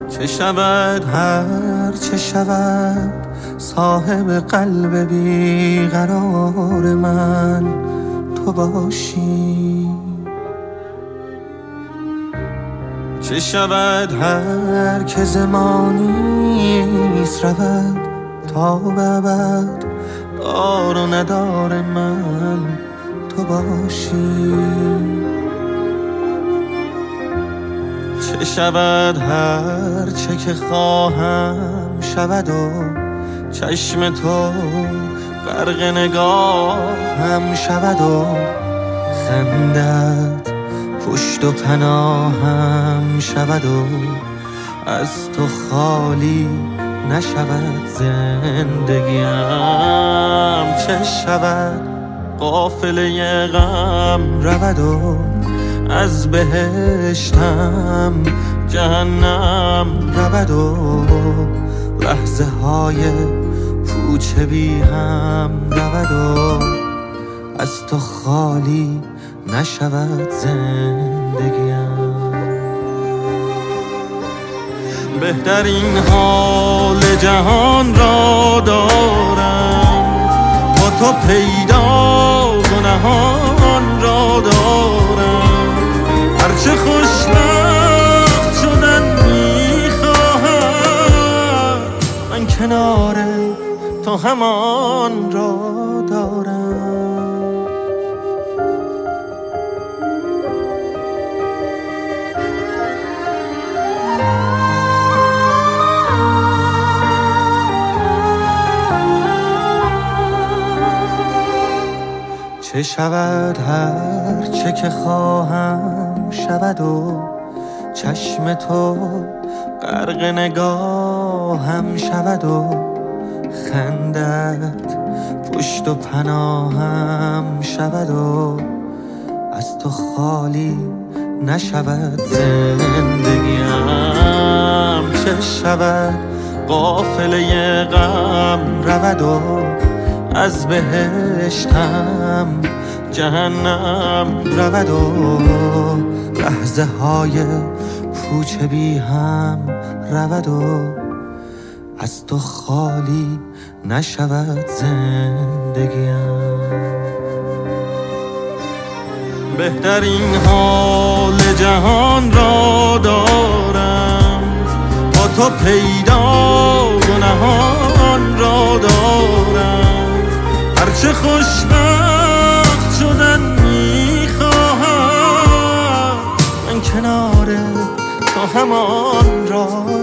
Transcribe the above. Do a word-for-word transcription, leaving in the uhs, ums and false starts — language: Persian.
چه شود هر چه شود صاحب قلب بیقرار من تو باشی. چه شود هر که زمانیست رود تا به ابد دار و ندار من تو باشی. چه شود هر چه که خواهم شود و چشم تو غرق نگاهم شود و خندت پشت و پناهم شود و از تو خالی نشود زندگیم. چه شود قافله غم رود و از بهشتم جهنم رود و لحظه های پوچ بی هم رود و از تو خالی نشود زندگیم. بهترین حال جهان را دارم با تو پیدا گناهان را دارم. هرچه خوشبخت شدن میخواهم من کنار تو همان را دارم. چه شود هر چه که خواهم شود و چشم تو غرق نگاهم شود و خندت پشت و پناهم شود و از تو خالی نشود زندگیم. چه شود قافله غم رود و از بهشتم جهنم رود و لحظه های پوچ بی هم رود و از تو خالی نشود زندگیم. بهترین حال جهان را دارم با تو پیدا گناهان را دارم. هرچه خوشبخت شدن میخواهم من کنار تو همان را